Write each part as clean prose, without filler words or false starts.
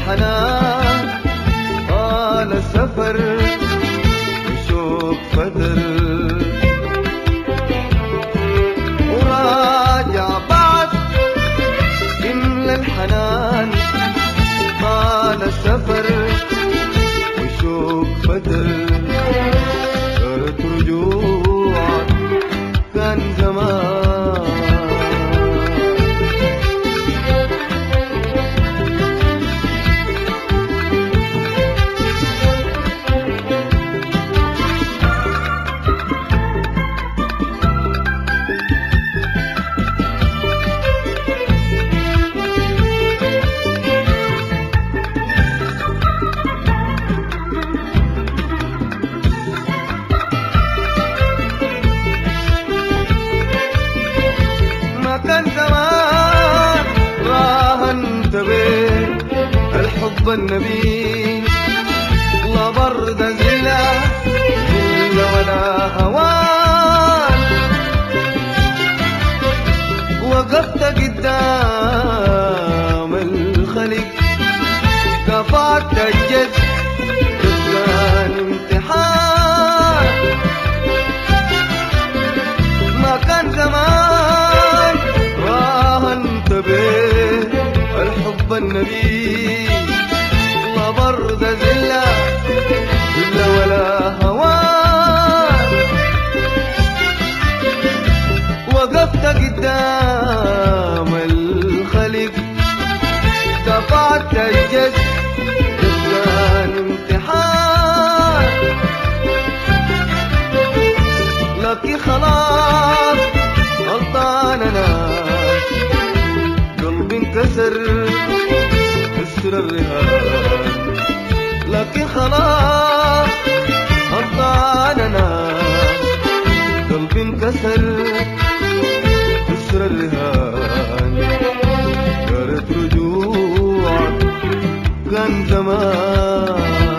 الحنان طال السفر وشوق فتر وراجع بعد يملى الحنان طال السفر وشوق فتر صارت رجوعك كان زمان كان زمان راهنت بين الحب النبيل لا برد زلا ولا هوان وقفت قدام الخلق كفاك الجد كان امتحان ما كان زمان راهنت به الحب النبي لا برد زلا ولا هوان وقفت قدام الخلق دفعت الجد كان امتحان لكن خلاص غلطان انا قلبي انكسر كسر الرهان لكن خلاص غلطان انا قلبي انكسر كسر الرهان قرت رجوعك كان زمان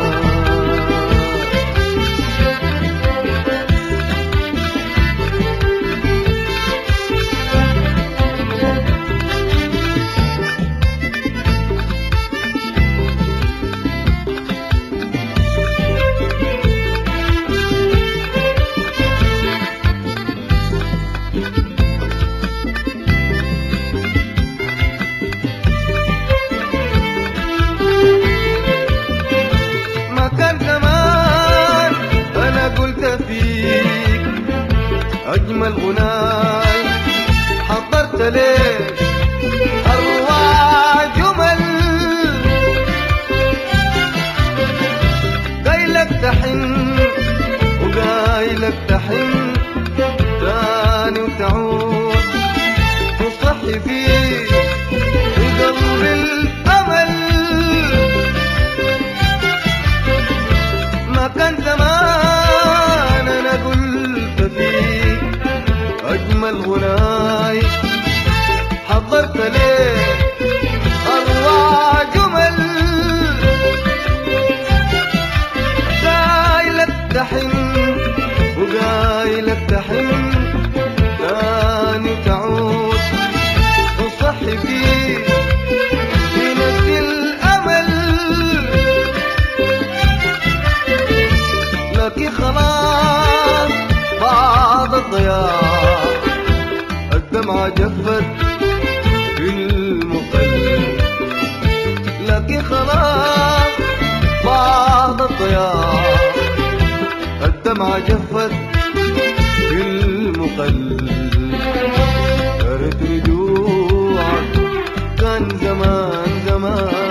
أجمل غناي حضرت ليك أروع جمل قايلك تحن وقايلك تحن تاني وتعود تصحي فيه في قلب الأمل ما كان زمان أنا قلت فيه أجمل غناي حضرت ليه أروع جمل قايلك تحن وقايلك تحن تاني تعود تصحي فيه في نفس الأمل لكن خلاص بعد الضياع الدمعة جفت في المقلب لكن خلاص بعد الضياع الدمعة جفت في المقلب قرت رجوعك كان زمان زمان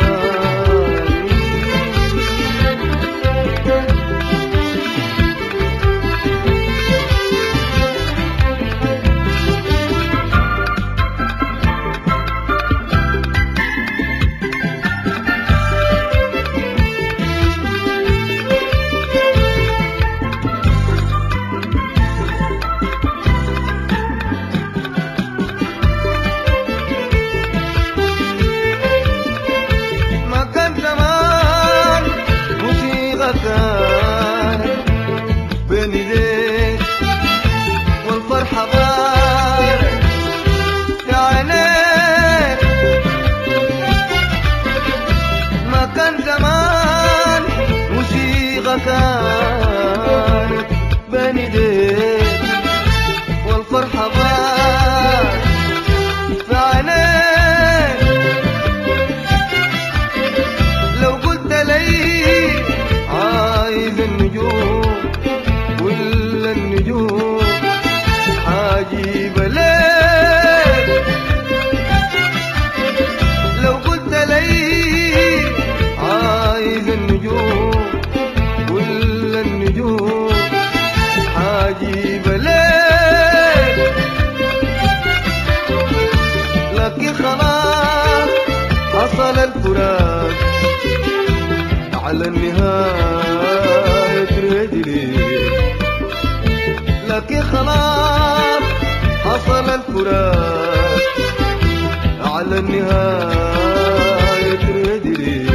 الفراق على النهاية تريد لي، لكن خلاص حصل الفراق على النهاية تريد لي،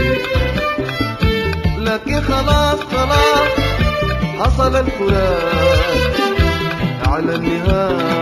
لكن خلاص خلاص حصل الفراق على النهاية